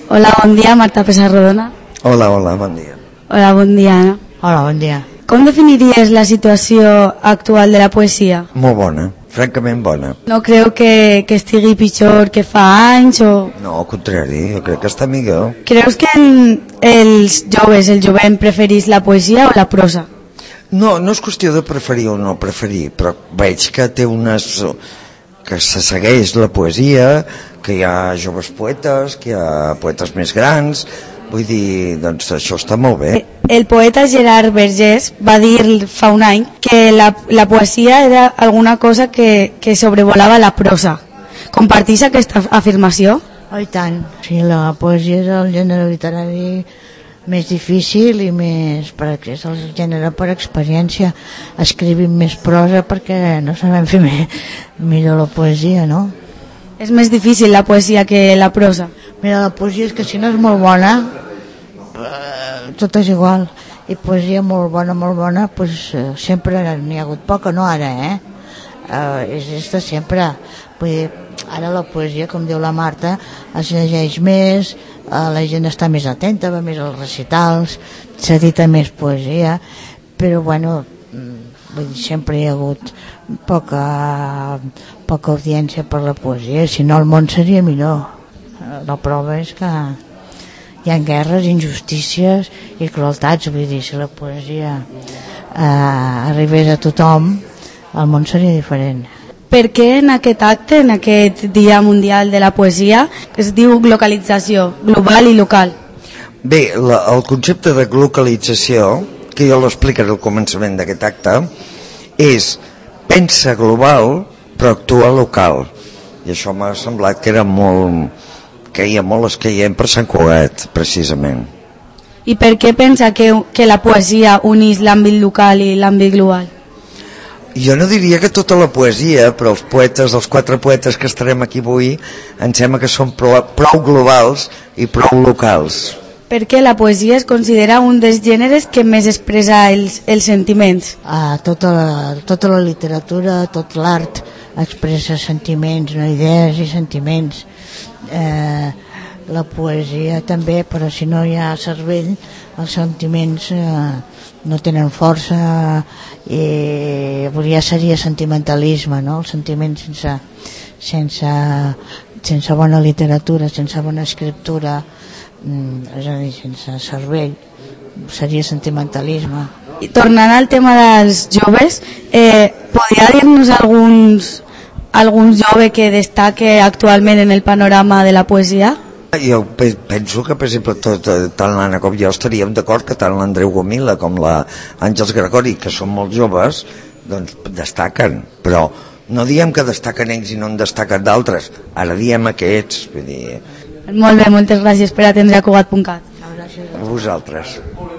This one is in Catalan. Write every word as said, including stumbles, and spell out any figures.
Hola, bon dia, Marta Pessarrodona. Hola, hola, bon dia. Hola, bon dia, Anna. Hola, bon dia. Com definiries la situació actual de la poesia? Molt bona, francament bona. No creu que, que estigui pitjor que fa anys o... No, al contrari, jo crec que està millor. Creus que en, els joves, el jovent, preferís la poesia o la prosa? No, no és qüestió de preferir o no preferir, però veig que té unes... que se segueix la poesia, que hi ha joves poetes, que hi ha poetes més grans, vull dir, doncs això està molt bé. El poeta Gerard Vergés va dir fa un any que la, la poesia era alguna cosa que, que sobrevolava la prosa. Compartís aquesta afirmació? Oh, i tant. Sí, la poesia és el gènere literari més difícil i més, perquè és el gènere per experiència. Escrivim més prosa perquè no sabem fer més, millor la poesia, no? És més difícil la poesia que la prosa? Mira, la poesia és que si no és molt bona, eh, tot és igual. I poesia molt bona, molt bona, pues, eh, sempre n'hi ha hagut poca, no ara, eh? Eh, és esta sempre. Vull dir, ara la poesia, com diu la Marta, es llegeix més, eh, la gent està més atenta, va més als recitals, s'edita més poesia, però bueno, vull dir, sempre hi ha hagut poca, poca audiència per la poesia, si no el món seria millor. La prova és que hi ha guerres, injustícies i crueltats, vull dir, si la poesia eh, arribés a tothom, el món seria diferent. Per què en aquest acte, en aquest Dia Mundial de la Poesia, que es diu globalització, global i local? Bé, la, el concepte de globalització, que jo l'explicaré al començament d'aquest acte, és pensa global però actua local. I això m'ha semblat que era molt... queia molt escaient per Sant Cugat, precisament. I per què pensa que, que la poesia unís l'àmbit local i l'àmbit global? Jo no diria que tota la poesia, però els poetes, els quatre poetes que estarem aquí avui, em sembla que són prou, prou globals i prou locals. Per què la poesia es considera un dels gèneres que més expressa els, els sentiments? Ah, tota, la, tota la literatura, tot l'art expressa sentiments, no, idees i sentiments. Eh, la poesia també, però si no hi ha cervell, els sentiments eh, no tenen força i ja seria sentimentalisme, no? El sentiment sense, sense, sense bona literatura, sense bona escriptura, és a dir, sense cervell, seria sentimentalisme. I tornant al tema dels joves, eh, podria dir-nos alguns, algun jove que destaque actualment en el panorama de la poesia? Jo penso que, per exemple, tot, tant l'Anna com jo estaríem d'acord que tant l'Andreu Gomila com l'Àngels Gregori, que són molt joves, doncs destaquen, però no diem que destaquen ells i no en destaquen d'altres, ara diem aquests, vull dir... Molt bé, moltes gràcies per atendre a Cugat punt cat. A vosaltres.